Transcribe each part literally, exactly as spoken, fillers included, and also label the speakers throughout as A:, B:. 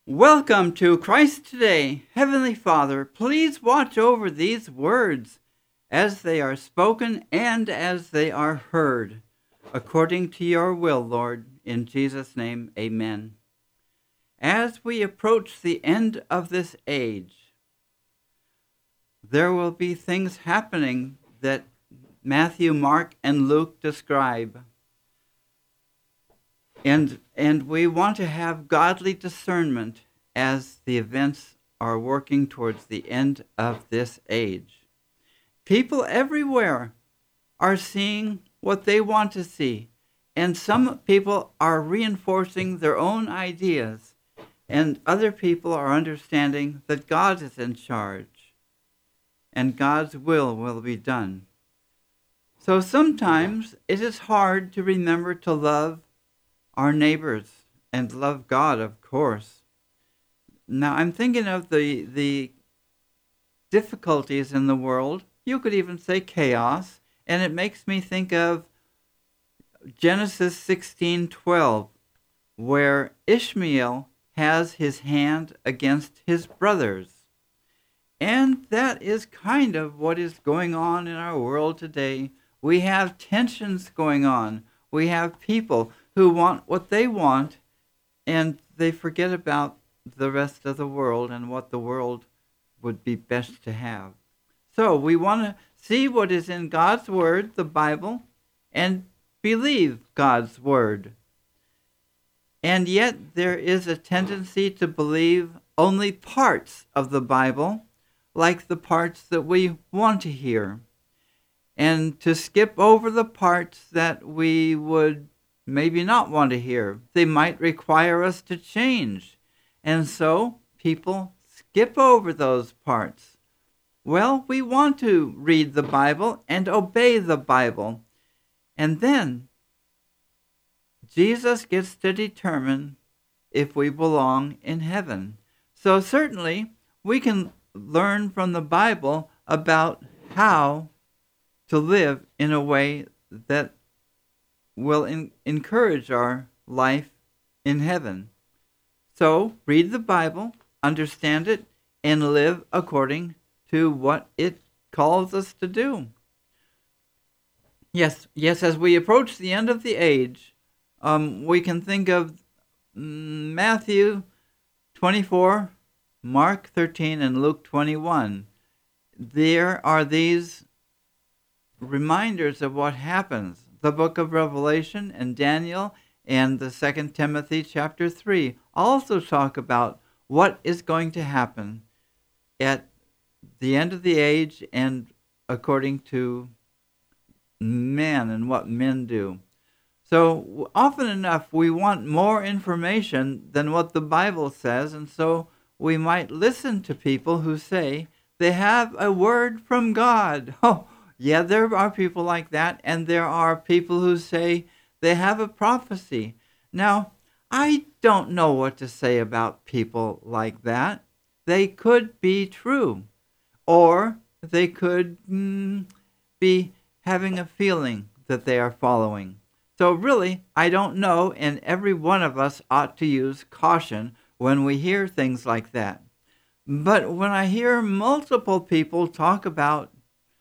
A: Welcome to Christ Today. Heavenly Father, please watch over these words as they are spoken and as they are heard, according to your will, Lord. In Jesus' name, amen. As we approach the end of this age, there will be things happening that Matthew, Mark, and Luke describe. And, and we want to have godly discernment as the events are working towards the end of this age. People everywhere are seeing what they want to see, and some people are reinforcing their own ideas, and other people are understanding that God is in charge, and God's will will be done. So sometimes it is hard to remember to love our neighbors and love God, of course. Now, I'm thinking of the the difficulties in the world. You could even say chaos, and it makes me think of Genesis sixteen twelve, where Ishmael has his hand against his brothers. And that is kind of what is going on in our world today. We have tensions going on. We have people who want what they want, and they forget about the rest of the world and what the world would be best to have. So we want to see what is in God's Word, the Bible, and believe God's Word. And yet there is a tendency to believe only parts of the Bible, like the parts that we want to hear, and to skip over the parts that we would maybe not want to hear. They might require us to change. And so people skip over those parts. Well, we want to read the Bible and obey the Bible. And then Jesus gets to determine if we belong in heaven. So certainly we can learn from the Bible about how to live in a way that will in, encourage our life in heaven. So read the Bible, understand it, and live according to what it calls us to do. Yes, yes. As we approach the end of the age, um, we can think of Matthew twenty-four, Mark thirteen, and Luke twenty-one. There are these reminders of what happens. The book of Revelation and Daniel and the Second Timothy chapter three also talk about what is going to happen at the end of the age and according to men and what men do. So often enough we want more information than what the Bible says, and so we might listen to people who say they have a word from God. Oh, yeah, there are people like that, and there are people who say they have a prophecy. Now, I don't know what to say about people like that. They could be true, or they could mm, be having a feeling that they are following. So really, I don't know, and every one of us ought to use caution when we hear things like that. But when I hear multiple people talk about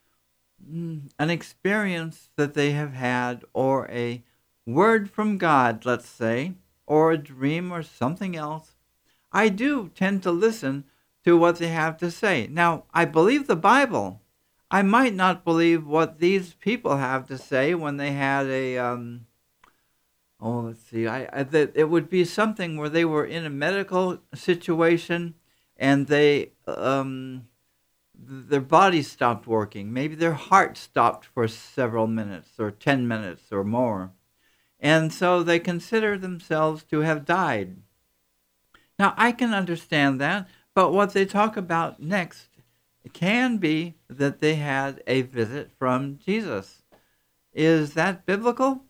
A: an experience that they have had, or a word from God, let's say, or a dream or something else, I do tend to listen to what they have to say. Now, I believe the Bible. I might not believe what these people have to say when they had a, um, oh, let's see, I, I that it would be something where they were in a medical situation and they, um, their body stopped working. Maybe their heart stopped for several minutes or ten minutes or more. And so they consider themselves to have died. Now, I can understand that, but what they talk about next can be that they had a visit from Jesus. Is that biblical?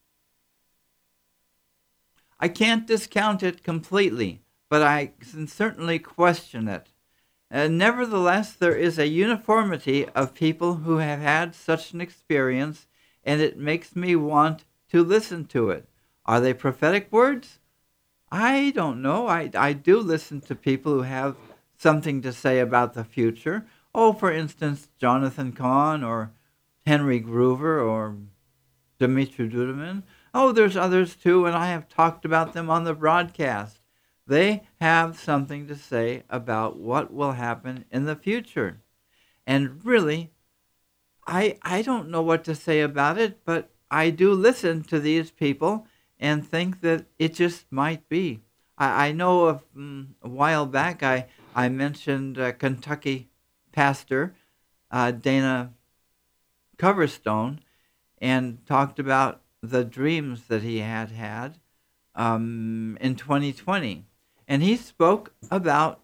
A: I can't discount it completely, but I can certainly question it. And nevertheless, there is a uniformity of people who have had such an experience, and it makes me want to listen to it. Are they prophetic words? I don't know. I, I do listen to people who have something to say about the future. Oh, for instance, Jonathan Kahn or Henry Groover or Dmitry Duduman. Oh, there's others too, and I have talked about them on the broadcast. They have something to say about what will happen in the future. And really, I I don't know what to say about it, but I do listen to these people and think that it just might be. I, I know of mm, a while back I I mentioned a Kentucky pastor uh, Dana Coverstone and talked about the dreams that he had had um, in twenty twenty, and he spoke about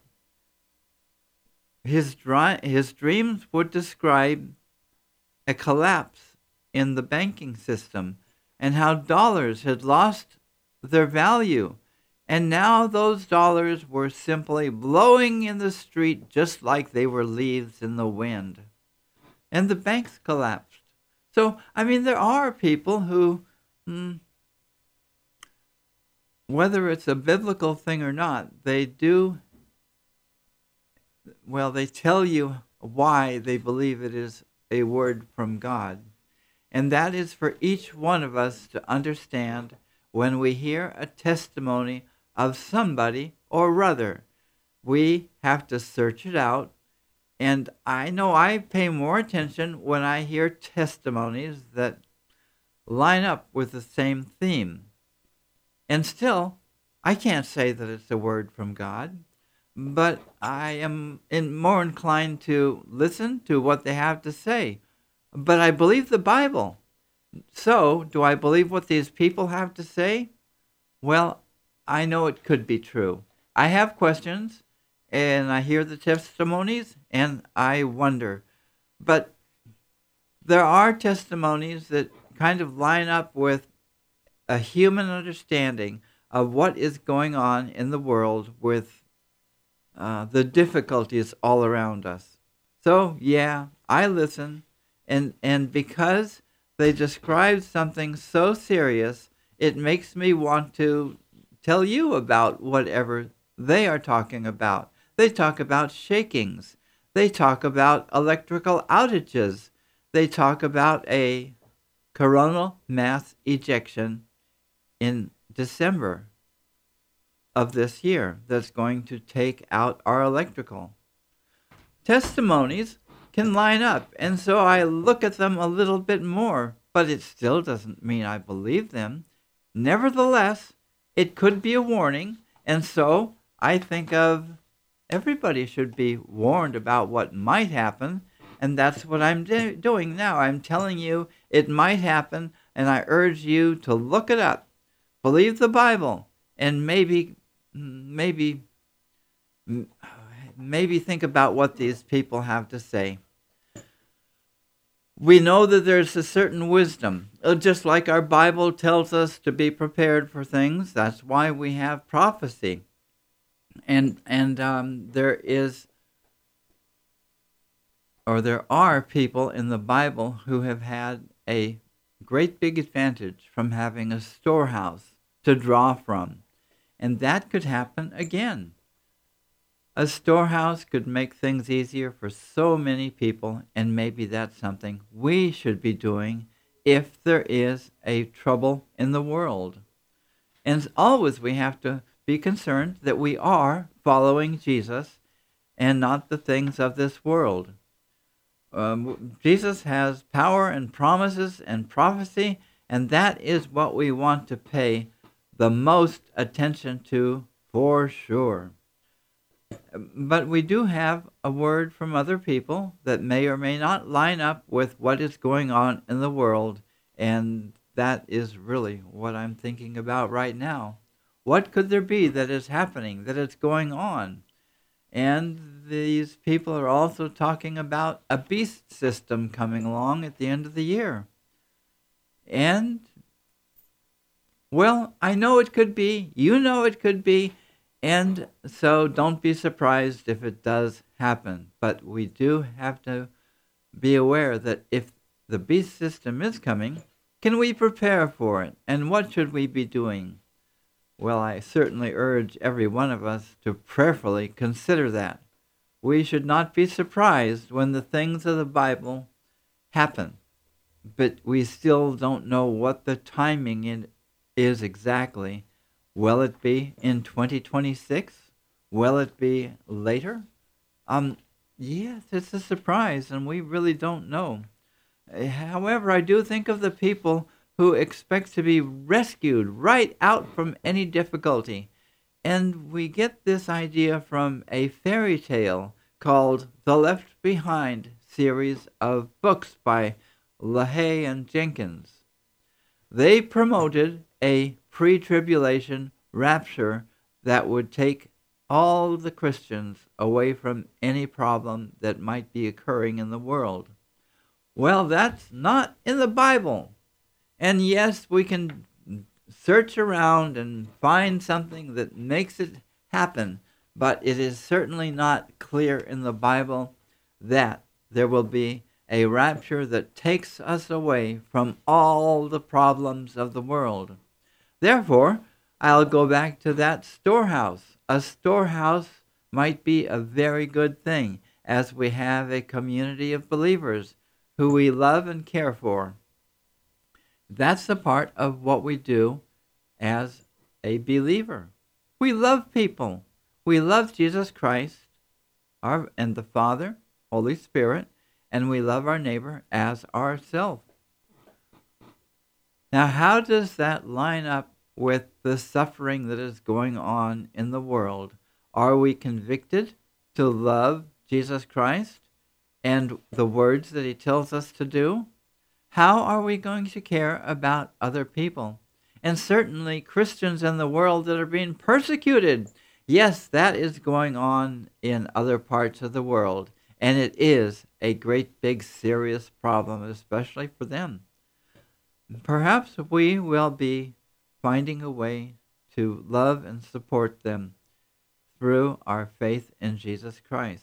A: his dri- his dreams would describe a collapse in the banking system and how dollars had lost their value. And now those dollars were simply blowing in the street just like they were leaves in the wind. And the banks collapsed. So, I mean, there are people who, hmm, whether it's a biblical thing or not, they do, well, they tell you why they believe it is a word from God. And that is for each one of us to understand when we hear a testimony of somebody or other. We have to search it out. And I know I pay more attention when I hear testimonies that line up with the same theme. And still, I can't say that it's a word from God, but I am in more inclined to listen to what they have to say. But I believe the Bible. So, do I believe what these people have to say? Well, I know it could be true. I have questions, and I hear the testimonies, and I wonder. But there are testimonies that kind of line up with a human understanding of what is going on in the world with uh, the difficulties all around us. So, yeah, I listen, and, and because they describe something so serious, it makes me want to tell you about whatever they are talking about. They talk about shakings. They talk about electrical outages. They talk about a coronal mass ejection in December of this year that's going to take out our electrical. Testimonies can line up, and so I look at them a little bit more, but it still doesn't mean I believe them. Nevertheless, it could be a warning, and so I think of everybody should be warned about what might happen, and that's what I'm do- doing now. I'm telling you it might happen, and I urge you to look it up. Believe the Bible, and maybe, maybe, maybe think about what these people have to say. We know that there's a certain wisdom. Just like our Bible tells us to be prepared for things, that's why we have prophecy. And and um, there is, or there are people in the Bible who have had a great big advantage from having a storehouse to draw from. And that could happen again. A storehouse could make things easier for so many people, and maybe that's something we should be doing if there is a trouble in the world. And always we have to be concerned that we are following Jesus and not the things of this world. Um, Jesus has power and promises and prophecy, and that is what we want to pay the most attention to for sure. But we do have a word from other people that may or may not line up with what is going on in the world, and that is really what I'm thinking about right now. What could there be that is happening, that is going on? And these people are also talking about a beast system coming along at the end of the year. And, well, I know it could be, you know it could be, and so don't be surprised if it does happen. But we do have to be aware that if the beast system is coming, can we prepare for it? And what should we be doing? Well, I certainly urge every one of us to prayerfully consider that. We should not be surprised when the things of the Bible happen, but we still don't know what the timing in is exactly. Will it be in twenty twenty-six? Will it be later? Um, yes, it's a surprise, and we really don't know. Uh, However, I do think of the people who expect to be rescued right out from any difficulty. And we get this idea from a fairy tale called The Left Behind series of books by LaHaye and Jenkins. They promoted a pre-tribulation rapture that would take all the Christians away from any problem that might be occurring in the world. Well, that's not in the Bible. And yes, we can search around and find something that makes it happen, but it is certainly not clear in the Bible that there will be a rapture that takes us away from all the problems of the world. Therefore, I'll go back to that storehouse. A storehouse might be a very good thing as we have a community of believers who we love and care for. That's the part of what we do as a believer. We love people. We love Jesus Christ our, and the Father, Holy Spirit, and we love our neighbor as ourselves. Now, how does that line up with the suffering that is going on in the world? Are we convicted to love Jesus Christ and the words that he tells us to do? How are we going to care about other people? And certainly Christians in the world that are being persecuted. Yes, that is going on in other parts of the world. And it is a great big serious problem, especially for them. Perhaps we will be finding a way to love and support them through our faith in Jesus Christ.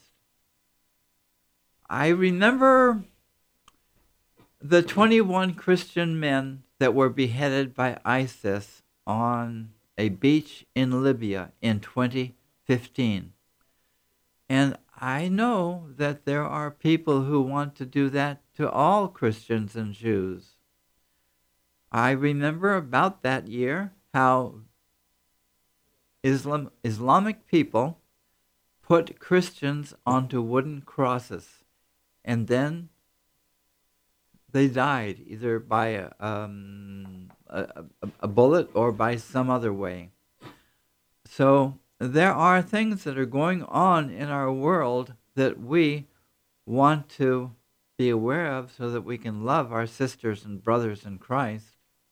A: I remember the twenty-one Christian men that were beheaded by ISIS on a beach in Libya in twenty fifteen. And I know that there are people who want to do that to all Christians and Jews. I remember about that year how Islam, Islamic people put Christians onto wooden crosses, and then they died either by a, um, a, a bullet or by some other way. So there are things that are going on in our world that we want to be aware of so that we can love our sisters and brothers in Christ.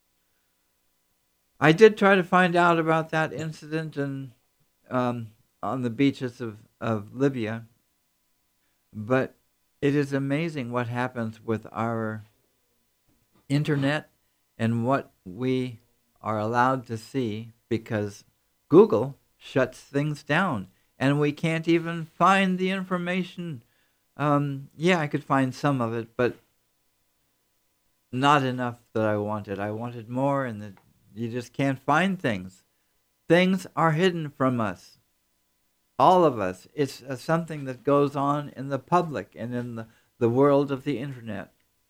A: I did try to find out about that incident in, um, on the beaches of, of Libya, but it is amazing what happens with our internet and what we are allowed to see because Google shuts things down and we can't even find the information. Um, yeah, I could find some of it, but not enough that I wanted. I wanted more, and the, you just can't find things. Things are hidden from us. All of us. It's uh, something that goes on in the public and in the, the world of the internet.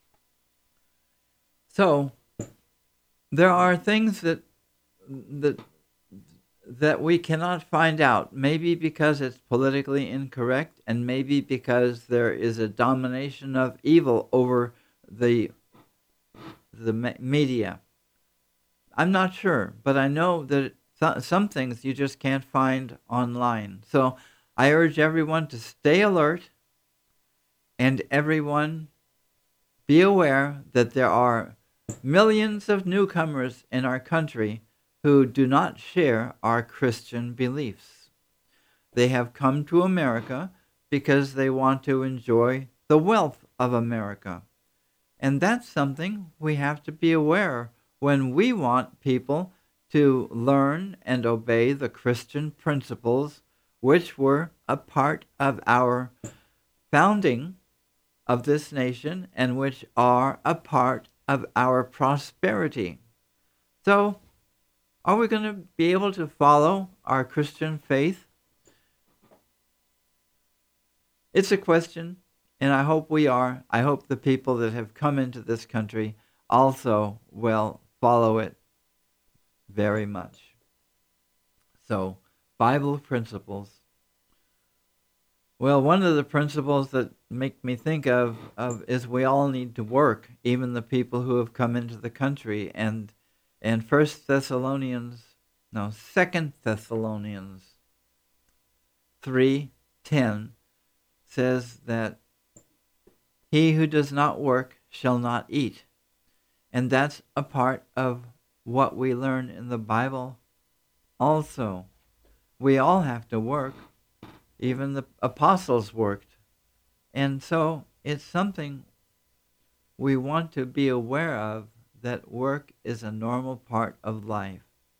A: So there are things that that that we cannot find out, maybe because it's politically incorrect, and maybe because there is a domination of evil over the the media. I'm not sure, but I know that th- some things you just can't find online. So I urge everyone to stay alert, and everyone be aware that there are millions of newcomers in our country who do not share our Christian beliefs. They have come to America because they want to enjoy the wealth of America. And that's something we have to be aware when we want people to learn and obey the Christian principles which were a part of our founding of this nation and which are a part of our prosperity. So Are we going to be able to follow our Christian faith? It's a question, and I hope we are. I hope the people that have come into this country also will follow it very much. So, Bible principles. Well, one of the principles that make me think of, of is we all need to work, even the people who have come into the country. And and First Thessalonians, no, Second Thessalonians three ten says that he who does not work shall not eat. And that's a part of what we learn in the Bible also. We all have to work. Even the apostles worked. And so it's something we want to be aware of, that work is a normal part of life.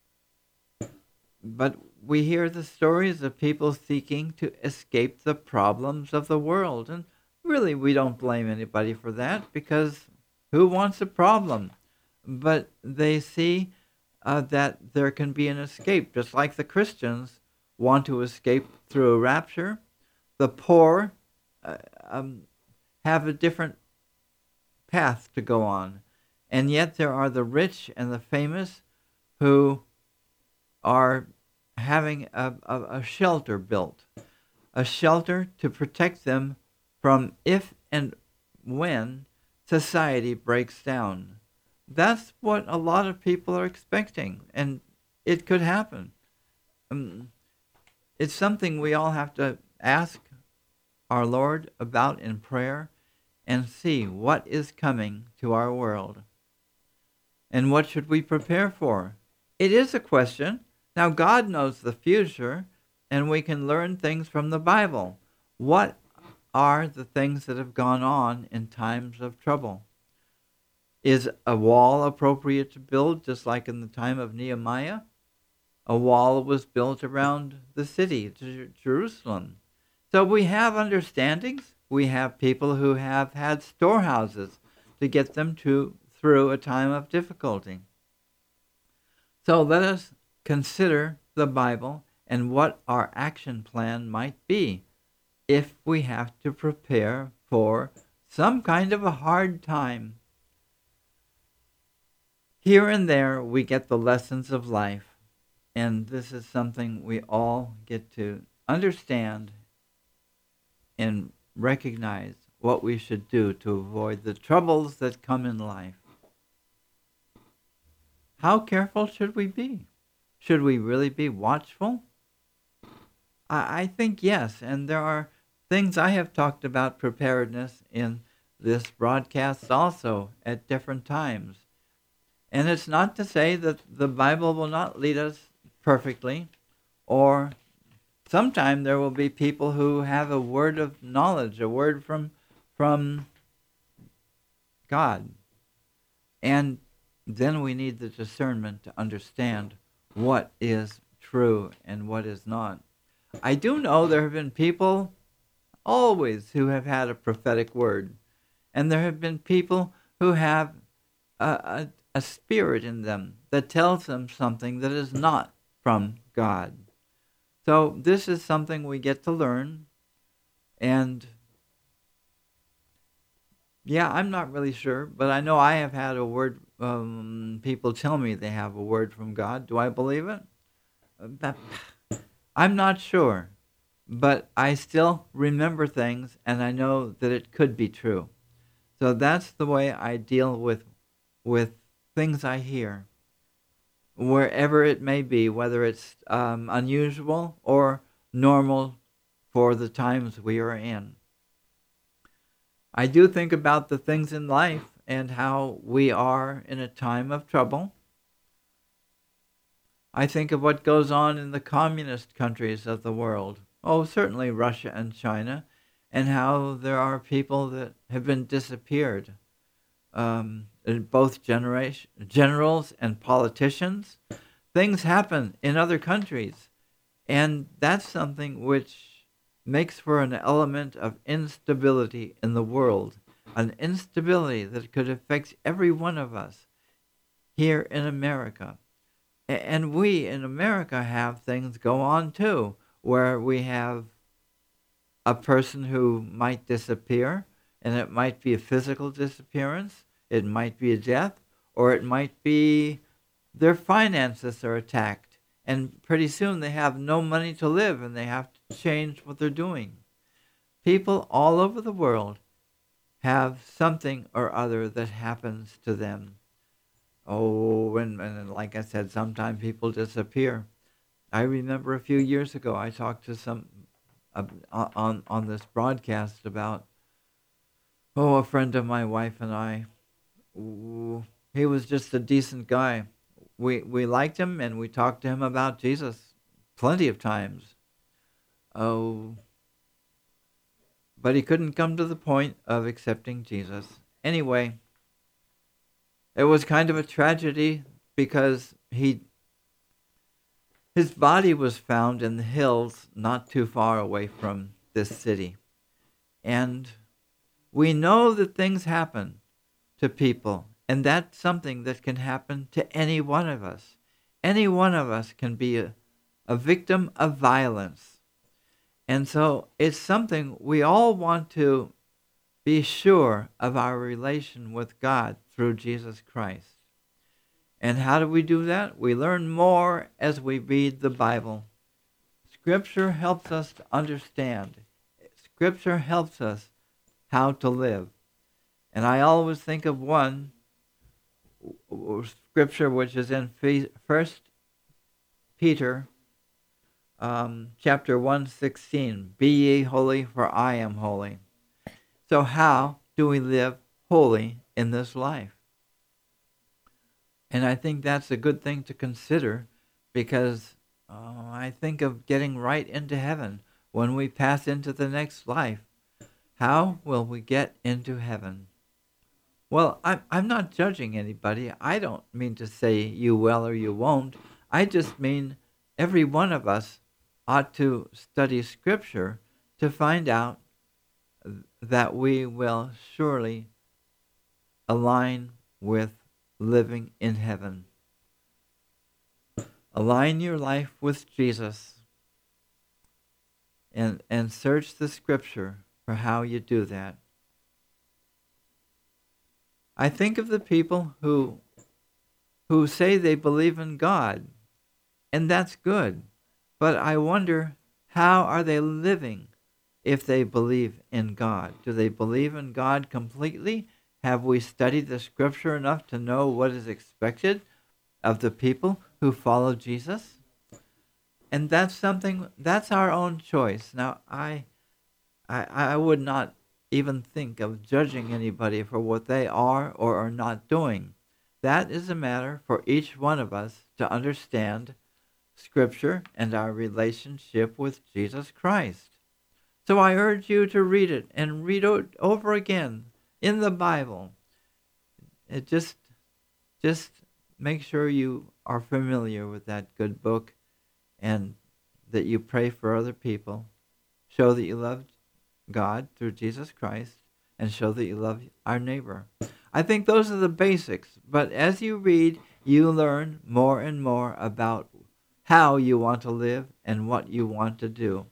A: But we hear the stories of people seeking to escape the problems of the world. And really, we don't blame anybody for that, because who wants a problem? But they see uh, that there can be an escape, just like the Christians want to escape through a rapture. The poor uh, um, have a different path to go on. And yet there are the rich and the famous who are having a, a, a shelter built, a shelter to protect them from if and when society breaks down. That's what a lot of people are expecting, and it could happen. Um, it's something we all have to ask our Lord about in prayer and see what is coming to our world. And what should we prepare for? It is a question. Now, God knows the future, and we can learn things from the Bible. What are the things that have gone on in times of trouble? Is a wall appropriate to build, just like in the time of Nehemiah? A wall was built around the city, Jerusalem. So we have understandings. We have people who have had storehouses to get them to through a time of difficulty. So let us consider the Bible and what our action plan might be if we have to prepare for some kind of a hard time. Here and there we get the lessons of life, and this is something we all get to understand and recognize what we should do to avoid the troubles that come in life. How careful should we be? Should we really be watchful? I, I think yes, and there are things I have talked about preparedness in this broadcast also at different times. And it's not to say that the Bible will not lead us perfectly, or sometime there will be people who have a word of knowledge, a word from from God. And then we need the discernment to understand what is true and what is not. I do know there have been people always who have had a prophetic word. And there have been people who have a, a, a spirit in them that tells them something that is not from God. So this is something we get to learn. And yeah, I'm not really sure, but I know I have had a word. Um, people tell me they have a word from God. Do I believe it? That, I'm not sure, but I still remember things, and I know that it could be true. So that's the way I deal with with things I hear, wherever it may be, whether it's um, unusual or normal for the times we are in. I do think about the things in life and how we are in a time of trouble. I think of what goes on in the communist countries of the world. Oh, certainly Russia and China, and how there are people that have been disappeared. Um, both generation, generals and politicians. Things happen in other countries, and that's something which makes for an element of instability in the world, an instability that could affect every one of us here in America. And we in America have things go on too, where we have a person who might disappear, and it might be a physical disappearance, it might be a death, or it might be their finances are attacked, and pretty soon they have no money to live and they have to change what they're doing. People all over the world have something or other that happens to them. Oh, and, and like I said, sometimes people disappear. I remember a few years ago I talked to some uh, on on this broadcast about oh a friend of my wife and I. Ooh, he was just a decent guy. We we liked him and we talked to him about Jesus plenty of times. Oh, but he couldn't come to the point of accepting Jesus. Anyway, it was kind of a tragedy because he his body was found in the hills not too far away from this city. And we know that things happen to people, and that's something that can happen to any one of us. Any one of us can be a, a victim of violence. And so it's something we all want to be sure of our relation with God through Jesus Christ. And how do we do that? We learn more as we read the Bible. Scripture helps us to understand. Scripture helps us how to live. And I always think of one scripture which is in First Peter um, chapter one sixteen. Be ye holy, for I am holy. So how do we live holy in this life? And I think that's a good thing to consider because uh, I think of getting right into heaven when we pass into the next life. How will we get into heaven? Well, I'm, I'm not judging anybody. I don't mean to say you will or you won't. I just mean every one of us ought to study Scripture to find out that we will surely align with living in heaven. Align your life with Jesus and, and search the Scripture for how you do that. I think of the people who who say they believe in God, and that's good. But I wonder, how are they living if they believe in God? Do they believe in God completely? Have we studied the Scripture enough to know what is expected of the people who follow Jesus? And that's something, that's our own choice. Now, I, I, I would not even think of judging anybody for what they are or are not doing. That is a matter for each one of us to understand Scripture and our relationship with Jesus Christ. So I urge you to read it and read it over again in the Bible. It just, just make sure you are familiar with that good book and that you pray for other people. Show that you love God through Jesus Christ and show that you love our neighbor. I think those are the basics, but as you read, you learn more and more about how you want to live and what you want to do.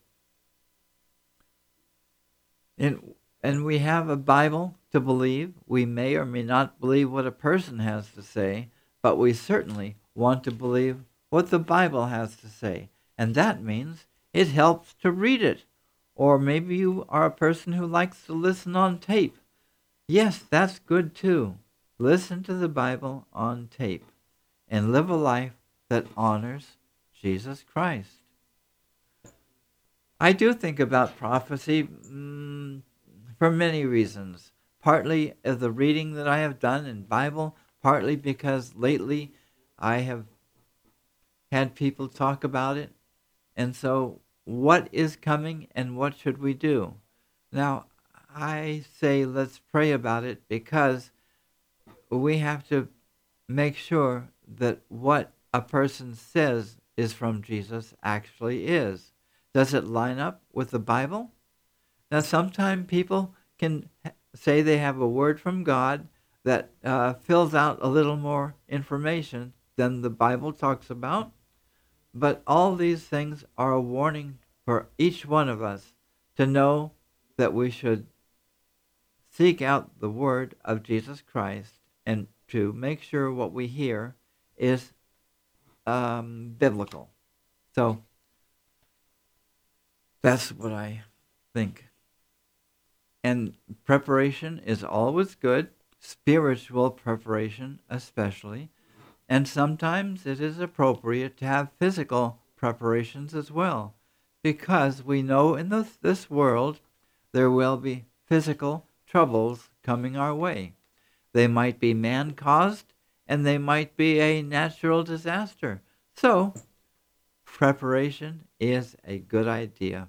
A: And, and we have a Bible to believe. We may or may not believe what a person has to say, but we certainly want to believe what the Bible has to say. And that means it helps to read it. Or maybe you are a person who likes to listen on tape. Yes, that's good too. Listen to the Bible on tape and live a life that honors Jesus Christ. I do think about prophecy mm, for many reasons. Partly of the reading that I have done in Bible, partly because lately I have had people talk about it. And so what is coming and what should we do? Now, I say let's pray about it because we have to make sure that what a person says is from Jesus actually is. Does it line up with the Bible? Now, sometimes people can say they have a word from God that uh, fills out a little more information than the Bible talks about. But all these things are a warning for each one of us to know that we should seek out the word of Jesus Christ and to make sure what we hear is um, biblical. So that's what I think. And preparation is always good, spiritual preparation especially. And sometimes it is appropriate to have physical preparations as well, because we know in this, this world there will be physical troubles coming our way. They might be man-caused, and they might be a natural disaster. So, preparation is a good idea.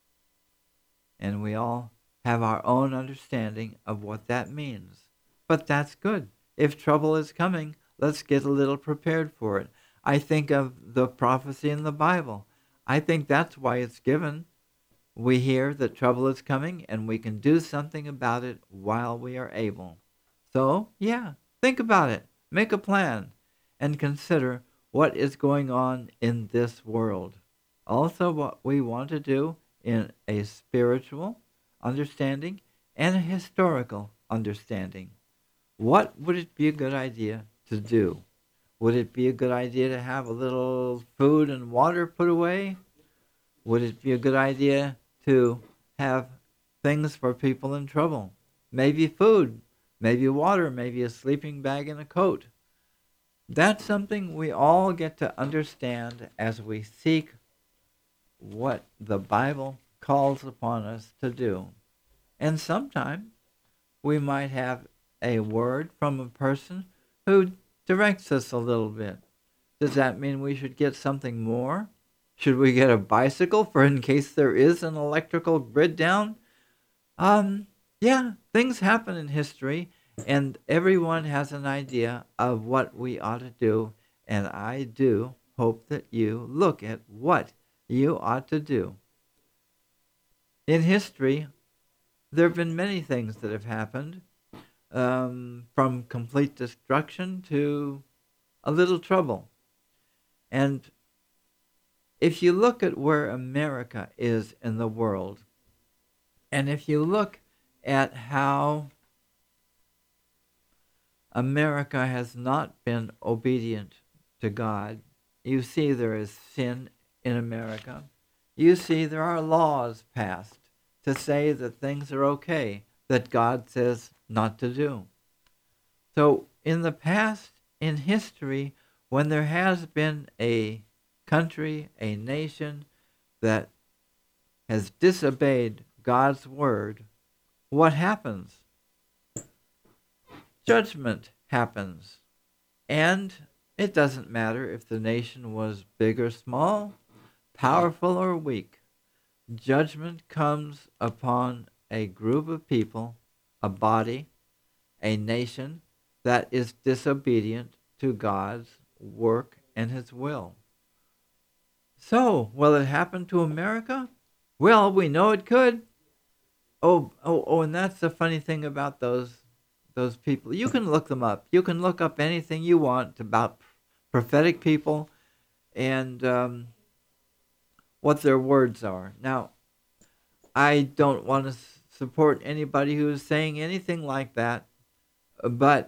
A: And we all have our own understanding of what that means. But that's good. If trouble is coming, let's get a little prepared for it. I think of the prophecy in the Bible. I think that's why it's given. We hear that trouble is coming, and we can do something about it while we are able. So, yeah, think about it. Make a plan, and consider what is going on in this world. Also, what we want to do in a spiritual understanding and a historical understanding. What would it be a good idea to do? Would it be a good idea to have a little food and water put away? Would it be a good idea to have things for people in trouble? Maybe food, maybe water, maybe a sleeping bag and a coat. That's something we all get to understand as we seek what the Bible calls upon us to do. And sometimes we might have a word from a person who directs us a little bit. Does that mean we should get something more? Should we get a bicycle for in case there is an electrical grid down? Um, yeah, things happen in history, and everyone has an idea of what we ought to do, and I do hope that you look at what you ought to do. In history, there have been many things that have happened, um, from complete destruction to a little trouble. And if you look at where America is in the world, and if you look at how America has not been obedient to God, you see there is sin in America. You see there are laws passed to say that things are okay that God says not to do. So in the past, in history, when there has been a country, a nation that has disobeyed God's word, what happens? Judgment happens. And it doesn't matter if the nation was big or small, powerful or weak. Judgment comes upon a group of people, a body, a nation that is disobedient to God's work and his will. So, will it happen to America? Well, we know it could. Oh, oh, oh, and that's the funny thing about those those people. You can look them up. You can look up anything you want about prophetic people and um, what their words are. Now, I don't want to support anybody who is saying anything like that, but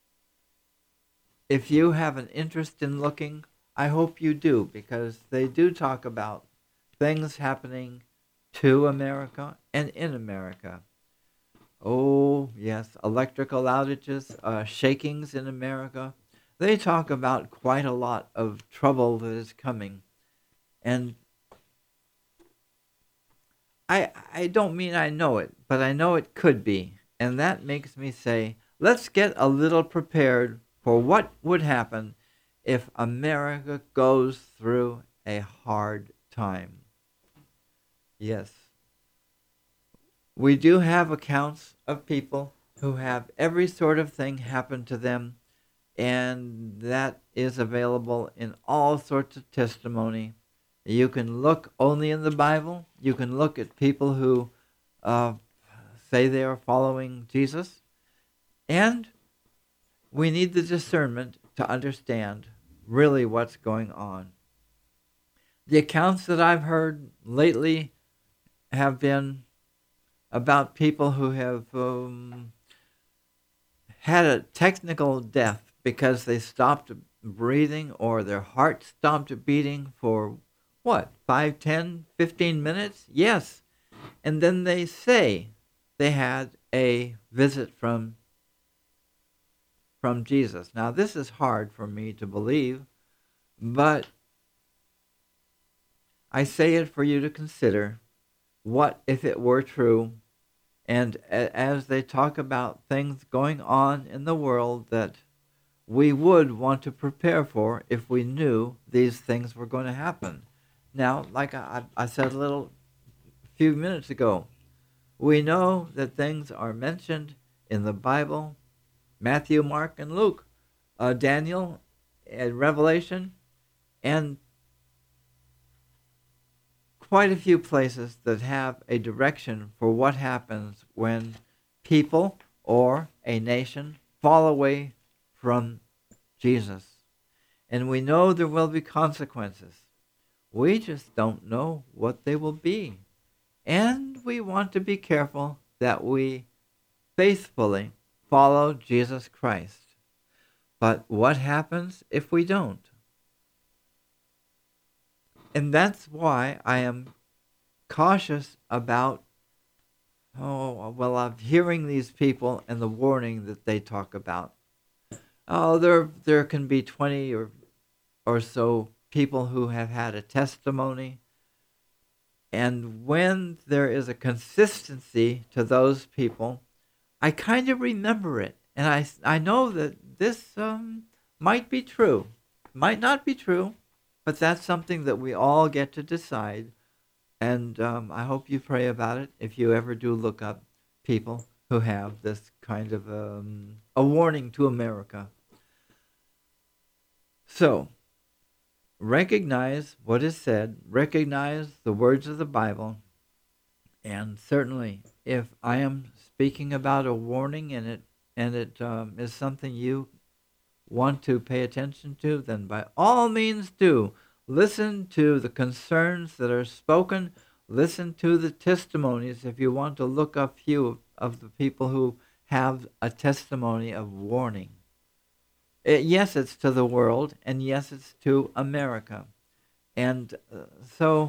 A: if you have an interest in looking, I hope you do, because they do talk about things happening to America and in America. Oh, yes, electrical outages, uh, shakings in America. They talk about quite a lot of trouble that is coming. And I I don't mean I know it, but I know it could be. And that makes me say, let's get a little prepared for what would happen if America goes through a hard time. Yes. We do have accounts of people who have every sort of thing happen to them, and that is available in all sorts of testimony. You can look only in the Bible. You can look at people who uh, say they are following Jesus. And we need the discernment to understand really what's going on. The accounts that I've heard lately have been about people who have um, had a technical death because they stopped breathing or their heart stopped beating for what, five, ten, fifteen minutes? Yes. And then they say they had a visit from from Jesus. Now, this is hard for me to believe, but I say it for you to consider. What if it were true? And as they talk about things going on in the world that we would want to prepare for if we knew these things were going to happen. Now, like I, I said a little few minutes ago, we know that things are mentioned in the Bible, Matthew, Mark, and Luke, uh, Daniel, and Revelation, and quite a few places that have a direction for what happens when people or a nation fall away from Jesus. And we know there will be consequences. We just don't know what they will be. And we want to be careful that we faithfully follow Jesus Christ. But what happens if we don't? And that's why I am cautious about, oh, well, of hearing these people and the warning that they talk about. Oh, there there can be twenty or or so people who have had a testimony. And when there is a consistency to those people, I kind of remember it. And I, I know that this um, might be true, might not be true, but that's something that we all get to decide. And um, I hope you pray about it if you ever do look up people who have this kind of um, a warning to America. So, recognize what is said, recognize the words of the Bible, and certainly if I am speaking about a warning and it and it um, is something you want to pay attention to, then by all means do. Listen to the concerns that are spoken. Listen to the testimonies if you want to look up few of the people who have a testimony of warning. It, yes, it's to the world, and yes, it's to America. And uh, so,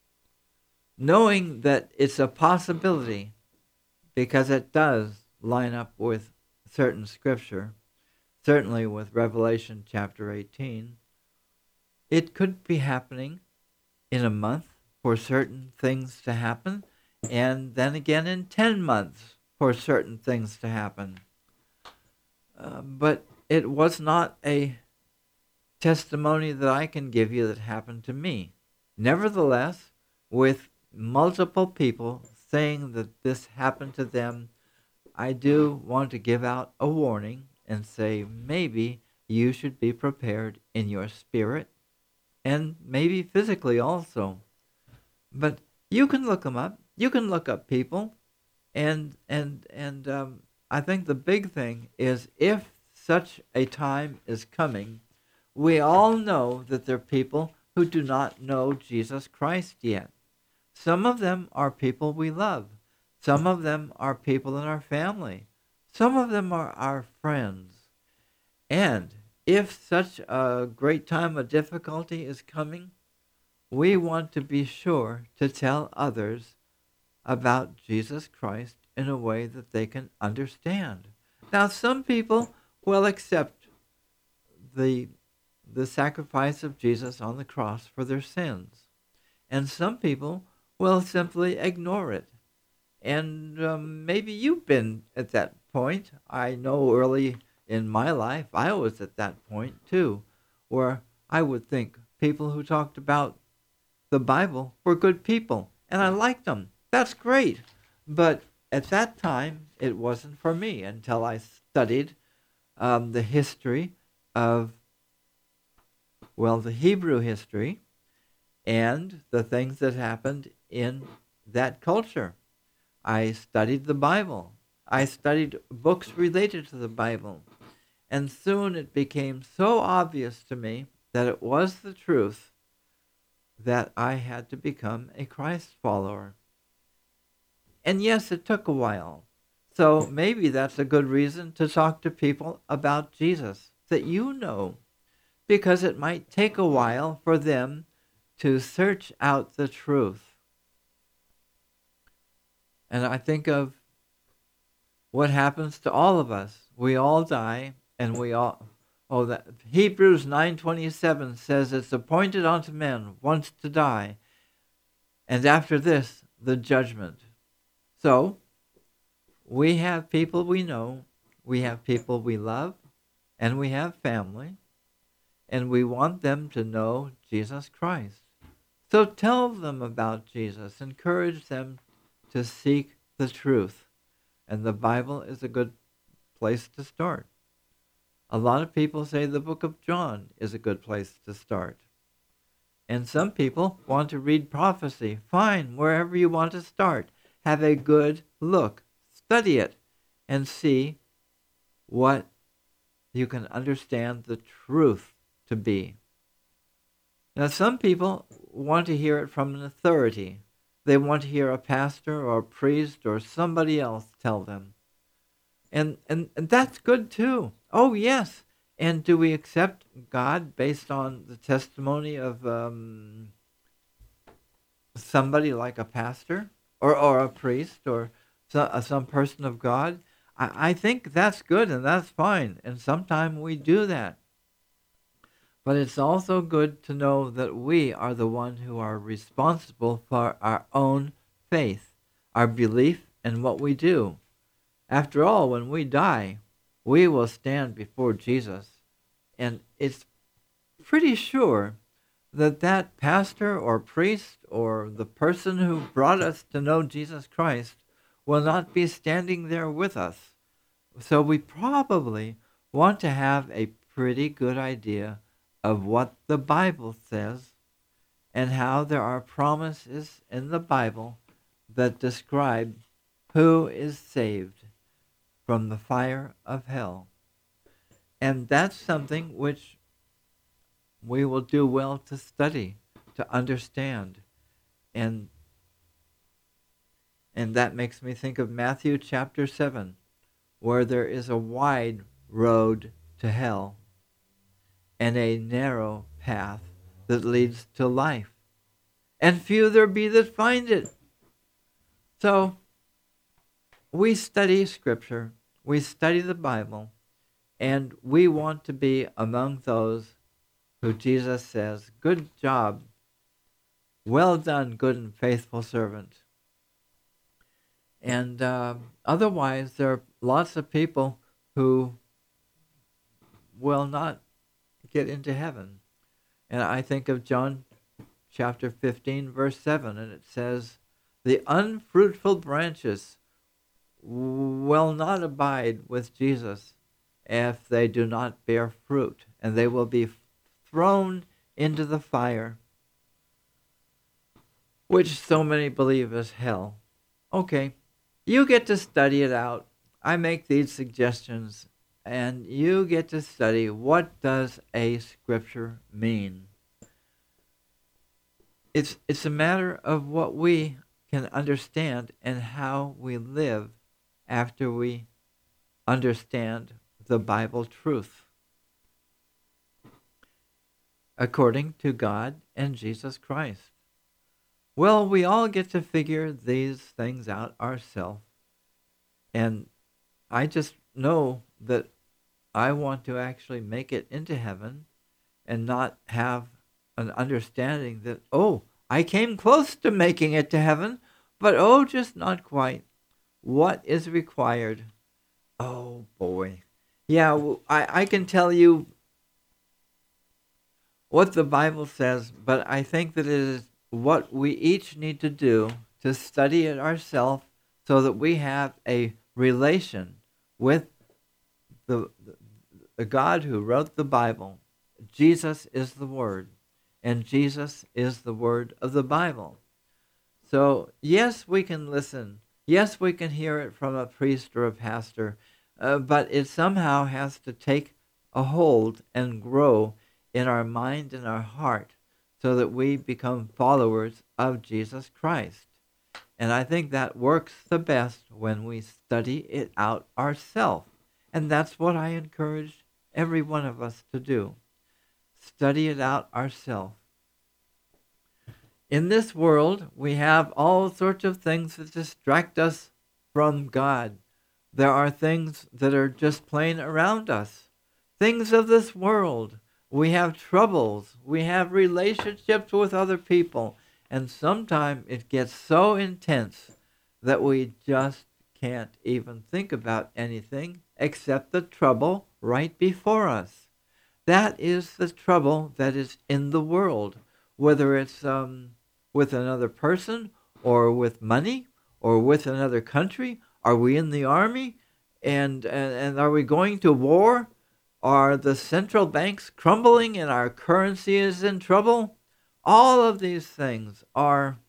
A: knowing that it's a possibility, because it does line up with certain scripture, certainly with Revelation chapter eighteen, it could be happening in a month for certain things to happen, and then again in ten months for certain things to happen. Uh, but it was not a testimony that I can give you that happened to me. Nevertheless, with multiple people saying that this happened to them, I do want to give out a warning and say maybe you should be prepared in your spirit and maybe physically also. But you can look them up. You can look up people. And, and, and um, I think the big thing is if such a time is coming, we all know that there are people who do not know Jesus Christ yet. Some of them are people we love. Some of them are people in our family. Some of them are our friends. And if such a great time of difficulty is coming, we want to be sure to tell others about Jesus Christ in a way that they can understand. Now, some people will accept the the sacrifice of Jesus on the cross for their sins. And some people will simply ignore it. And um, maybe you've been at that point. I know early in my life, I was at that point too, where I would think people who talked about the Bible were good people, and I liked them. That's great. But at that time, it wasn't for me until I studied um, the history of, well, the Hebrew history and the things that happened in that culture. I studied the Bible. I studied books related to the Bible. And soon it became so obvious to me that it was the truth that I had to become a Christ follower. And yes, it took a while. So maybe that's a good reason to talk to people about Jesus that you know, because it might take a while for them to search out the truth. And I think of what happens to all of us. We all die, and we all... Oh, that Hebrews nine twenty-seven says it's appointed unto men once to die, and after this, the judgment. So, we have people we know, we have people we love, and we have family, and we want them to know Jesus Christ. So tell them about Jesus. Encourage them to seek the truth. And the Bible is a good place to start. A lot of people say the book of John is a good place to start. And some people want to read prophecy. Fine, wherever you want to start. Have a good look. Study it and see what you can understand the truth to be. Now, some people want to hear it from an authority. They want to hear a pastor or a priest or somebody else tell them. And, and, and that's good too. Oh, yes. And do we accept God based on the testimony of um, somebody like a pastor or, or a priest or so, uh, some person of God? I, I think that's good and that's fine. And sometimes we do that. But it's also good to know that we are the one who are responsible for our own faith, our belief in what we do. After all, when we die, we will stand before Jesus. And it's pretty sure that that pastor or priest or the person who brought us to know Jesus Christ will not be standing there with us. So we probably want to have a pretty good idea of what the Bible says and how there are promises in the Bible that describe who is saved from the fire of hell. And that's something which we will do well to study, to understand. And, and that makes me think of Matthew chapter seven, where there is a wide road to hell and a narrow path that leads to life. And few there be that find it. So, we study Scripture, we study the Bible, and we want to be among those who Jesus says, good job, well done, good and faithful servant. And uh, otherwise, there are lots of people who will not get into heaven. And I think of John chapter fifteen, verse seven, and it says, the unfruitful branches will not abide with Jesus if they do not bear fruit, and they will be thrown into the fire, which so many believe is hell. Okay, you get to study it out. I make these suggestions, and you get to study what does a scripture mean. It's, it's a matter of what we can understand and how we live after we understand the Bible truth according to God and Jesus Christ. Well, we all get to figure these things out ourselves. And I just know that I want to actually make it into heaven and not have an understanding that, oh, I came close to making it to heaven, but oh, just not quite. What is required? Oh, boy. Yeah, I, I can tell you what the Bible says, but I think that it is what we each need to do to study it ourselves so that we have a relation with the, the God who wrote the Bible. Jesus is the Word, and Jesus is the Word of the Bible. So, yes, we can listen. Yes, we can hear it from a priest or a pastor, uh, but it somehow has to take a hold and grow in our mind and our heart so that we become followers of Jesus Christ. And I think that works the best when we study it out ourselves. And that's what I encourage every one of us to do. Study it out ourselves. In this world, we have all sorts of things that distract us from God. There are things that are just plain around us. Things of this world. We have troubles. We have relationships with other people. And sometimes it gets so intense that we just can't even think about anything except the trouble right before us. That is the trouble that is in the world, whether it's um, with another person or with money or with another country. Are we in the army? And, and, and are we going to war? Are the central banks crumbling and our currency is in trouble? All of these things are,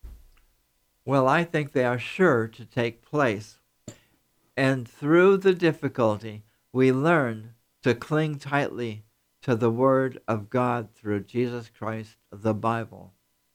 A: well, I think they are sure to take place. And through the difficulty, we learn to cling tightly to the Word of God through Jesus Christ, the Bible.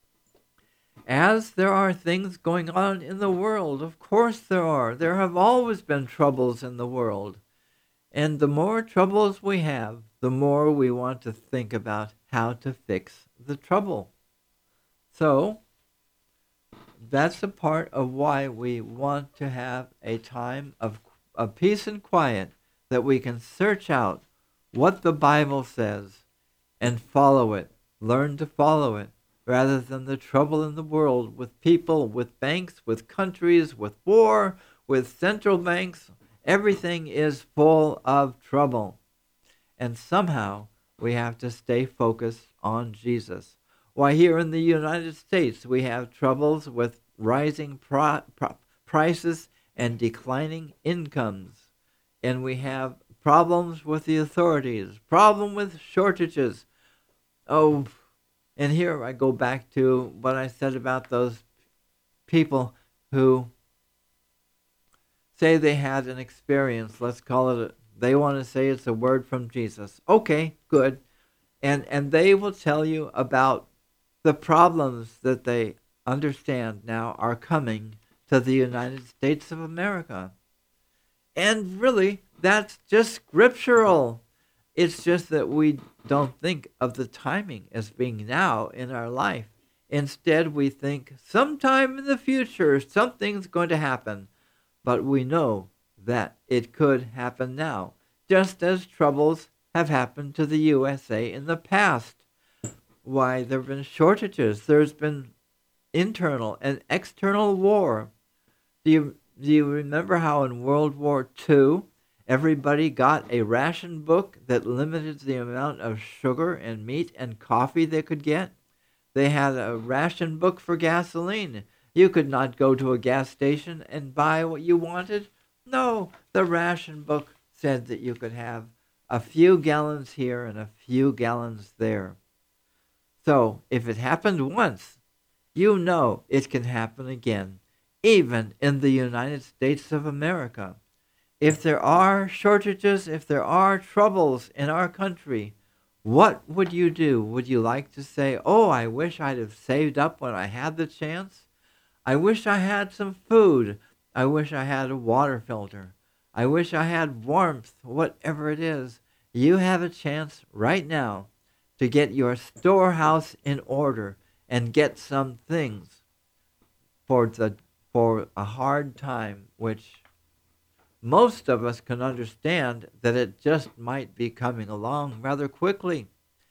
A: As there are things going on in the world, of course there are. There have always been troubles in the world. And the more troubles we have, the more we want to think about how to fix the trouble. So, that's a part of why we want to have a time of, of peace and quiet, that we can search out what the Bible says and follow it, learn to follow it, rather than the trouble in the world with people, with banks, with countries, with war, with central banks. Everything is full of trouble. And somehow we have to stay focused on Jesus. Why, here in the United States, we have troubles with rising pro- pro- prices and declining incomes. And we have problems with the authorities, problem with shortages. Oh, and here I go back to what I said about those people who say they had an experience. Let's call it, a, they want to say it's a word from Jesus. Okay, good. And and they will tell you about the problems that they understand now are coming to the United States of America. And really, that's just scriptural. It's just that we don't think of the timing as being now in our life. Instead, we think sometime in the future something's going to happen. But we know that it could happen now, just as troubles have happened to the U S A in the past. Why, there have been shortages. There's been internal and external war. Do you, do you remember how in World War Two, everybody got a ration book that limited the amount of sugar and meat and coffee they could get? They had a ration book for gasoline. You could not go to a gas station and buy what you wanted. No, the ration book said that you could have a few gallons here and a few gallons there. So, if it happened once, you know it can happen again, even in the United States of America. If there are shortages, if there are troubles in our country, what would you do? Would you like to say, oh, I wish I'd have saved up when I had the chance? I wish I had some food. I wish I had a water filter. I wish I had warmth, whatever it is. You have a chance right now to get your storehouse in order and get some things for the for a hard time, which most of us can understand that it just might be coming along rather quickly.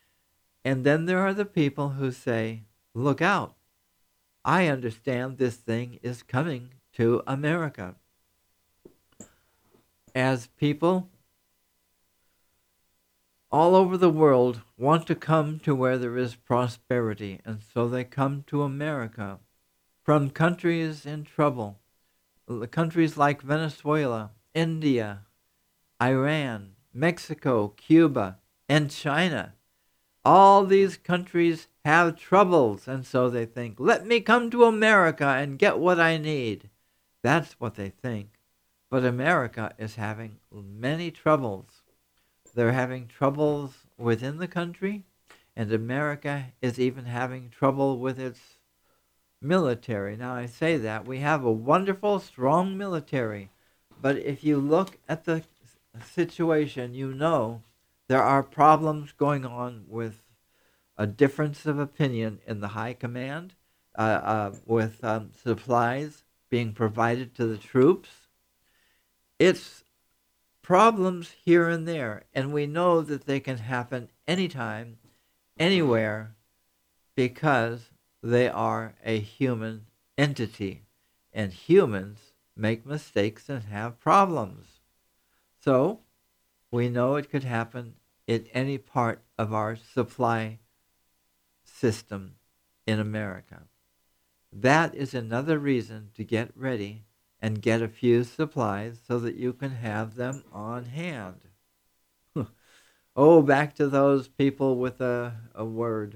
A: And then there are the people who say, look out. I understand this thing is coming to America. As people all over the world want to come to where there is prosperity, and so they come to America from countries in trouble, countries like Venezuela, India, Iran, Mexico, Cuba, and China. All these countries have troubles, and so they think, let me come to America and get what I need. That's what they think. But America is having many troubles. They're having troubles within the country, and America is even having trouble with its military. Now, I say that. We have a wonderful, strong military, but if you look at the situation, you know there are problems going on with a difference of opinion in the high command, uh, uh, with um, supplies being provided to the troops. It's problems here and there, and we know that they can happen anytime, anywhere, because they are a human entity, and humans make mistakes and have problems. So, we know it could happen in any part of our supply system in America. That is another reason to get ready and get a few supplies so that you can have them on hand. Oh, back to those people with a, a word.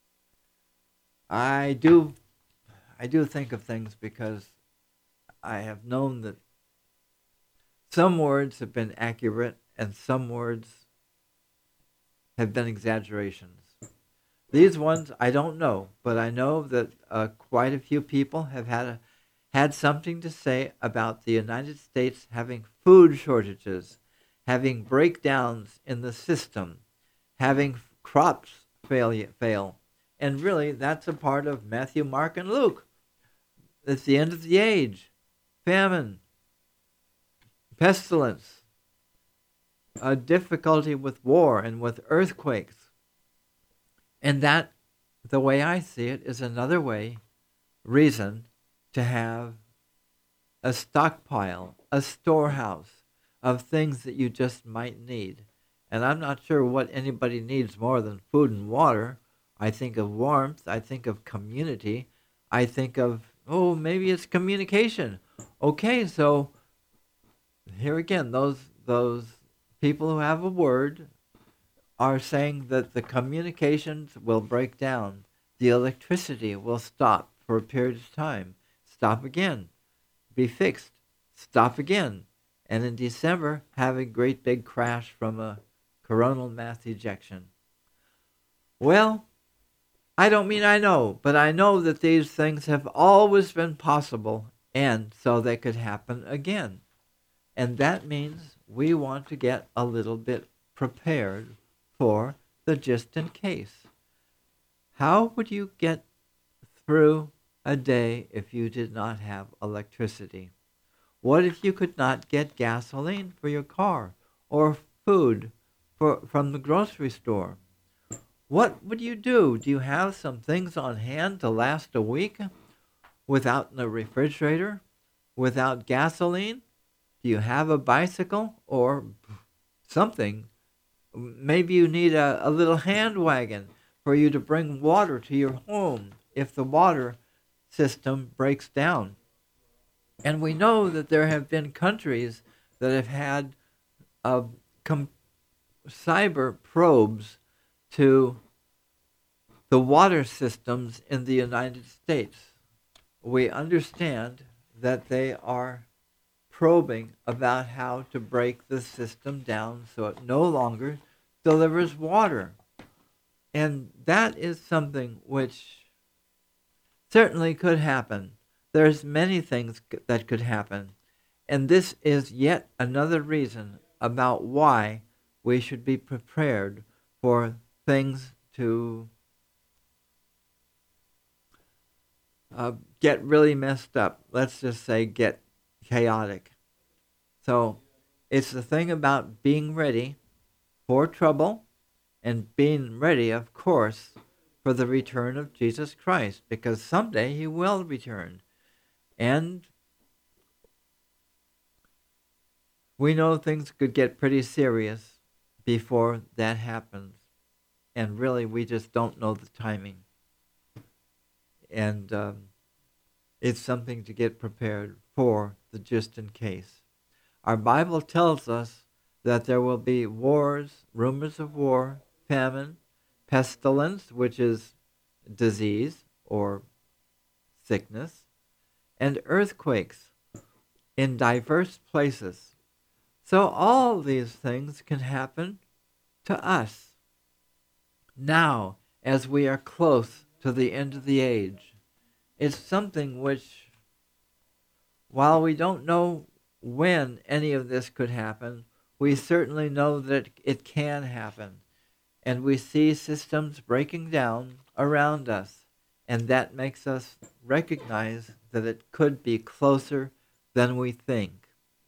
A: I do I do think of things because I have known that some words have been accurate and some words have been exaggerations. These ones I don't know, but I know that uh, quite a few people have had a, had something to say about the United States having food shortages, having breakdowns in the system, having crops fail, fail. And really, that's a part of Matthew, Mark, and Luke. It's the end of the age, famine, pestilence, a difficulty with war and with earthquakes. And that, the way I see it, is another way, reason, to have a stockpile, a storehouse of things that you just might need. And I'm not sure what anybody needs more than food and water. I think of warmth. I think of community. I think of, oh, maybe it's communication. Okay, so here again, those those people who have a word are saying that the communications will break down. The electricity will stop for a period of time. Stop again. Be fixed. Stop again. And in December, have a great big crash from a coronal mass ejection. Well, I don't mean I know, but I know that these things have always been possible, and so they could happen again. And that means we want to get a little bit prepared for the just in case. How would you get through a day if you did not have electricity? What if you could not get gasoline for your car or food for, from the grocery store? What would you do? Do you have some things on hand to last a week without a refrigerator, without gasoline? Do you have a bicycle or something? Maybe you need a, a little hand wagon for you to bring water to your home if the water system breaks down. And we know that there have been countries that have had uh, com- cyber probes to the water systems in the United States. We understand that they are probing about how to break the system down so it no longer delivers water. And that is something which certainly could happen. There's many things that could happen. And this is yet another reason about why we should be prepared for things to uh, get really messed up. Let's just say get chaotic. So it's the thing about being ready for trouble and being ready, of course, for the return of Jesus Christ, because someday he will return. And we know things could get pretty serious before that happens. And really, we just don't know the timing. And um, it's something to get prepared for, the just in case. Our Bible tells us that there will be wars, rumors of war, famine, pestilence, which is disease or sickness, and earthquakes in diverse places. So all these things can happen to us. now as we are close to the end of the age. It's something which, while we don't know when any of this could happen, we certainly know that it can happen. And we see systems breaking down around us, and that makes us recognize that it could be closer than we think.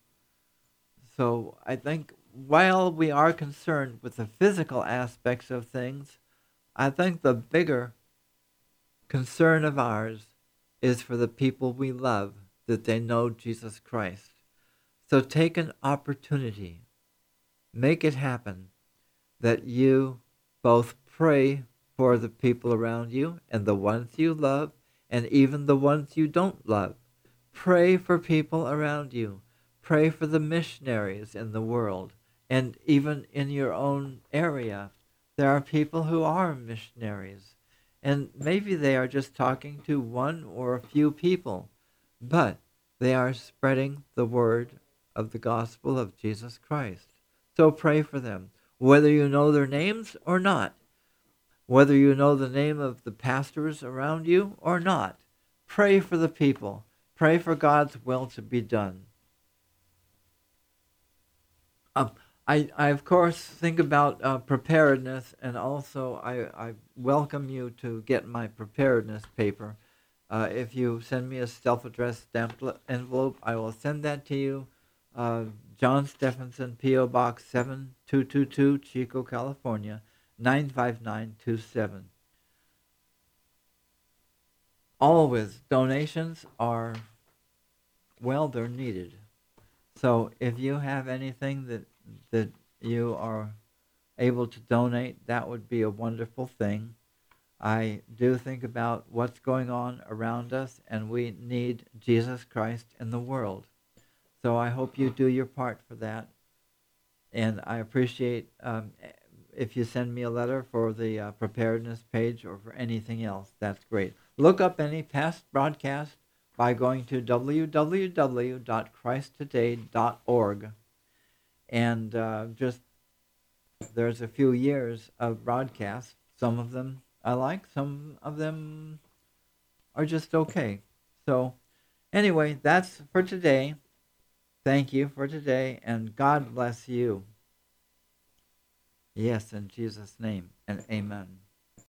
A: So I think while we are concerned with the physical aspects of things, I think the bigger concern of ours is for the people we love, that they know Jesus Christ. So take an opportunity, make it happen, that you both pray for the people around you and the ones you love and even the ones you don't love. Pray for people around you. Pray for the missionaries in the world and even in your own area. There are people who are missionaries, and maybe they are just talking to one or a few people, but they are spreading the word of the gospel of Jesus Christ. So pray for them, whether you know their names or not, whether you know the name of the pastors around you or not. Pray for the people. Pray for God's will to be done. Um, I, I, of course, think about uh, preparedness, and also I, I welcome you to get my preparedness paper. Uh, if you send me a self-addressed stamped envelope, I will send that to you. Uh, John Stephenson, P O. Box seven two two two, Chico, California, nine five nine two seven. Always, donations are, well, they're needed. So if you have anything that that you are able to donate, that would be a wonderful thing. I do think about what's going on around us, and we need Jesus Christ in the world. So I hope you do your part for that. And I appreciate um, if you send me a letter for the uh, preparedness page or for anything else. That's great. Look up any past broadcast by going to w w w dot christ today dot org. And uh, just, there's a few years of broadcasts. Some of them I like, some of them are just okay. So anyway, that's for today. Thank you for today, and God bless you. Yes, in Jesus' name, and amen.